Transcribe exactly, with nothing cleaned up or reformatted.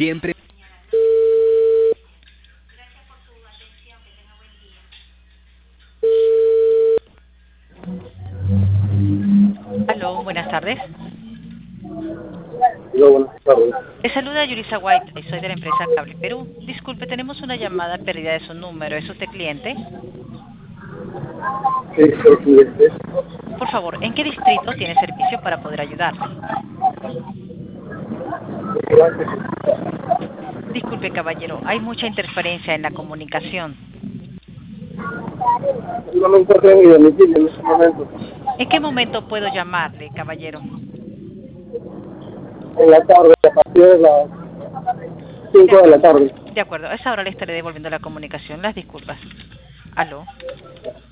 siempre. Aló, buenas tardes. Hola, buenas tardes. Le saluda Yurisa White, soy de la empresa Cable Perú. Disculpe, tenemos una llamada perdida de su número. ¿Es usted cliente? Sí, soy cliente. Por favor, ¿en qué distrito tiene servicio para poder ayudarle? Gracias. Disculpe, caballero, hay mucha interferencia en la comunicación. No me encuentro en mi domicilio en este momento. ¿En qué momento puedo llamarle, caballero? En la tarde, a partir de las De cinco de la acuerdo. tarde. De acuerdo, a esa hora le estaré devolviendo la comunicación. Las disculpas. Aló.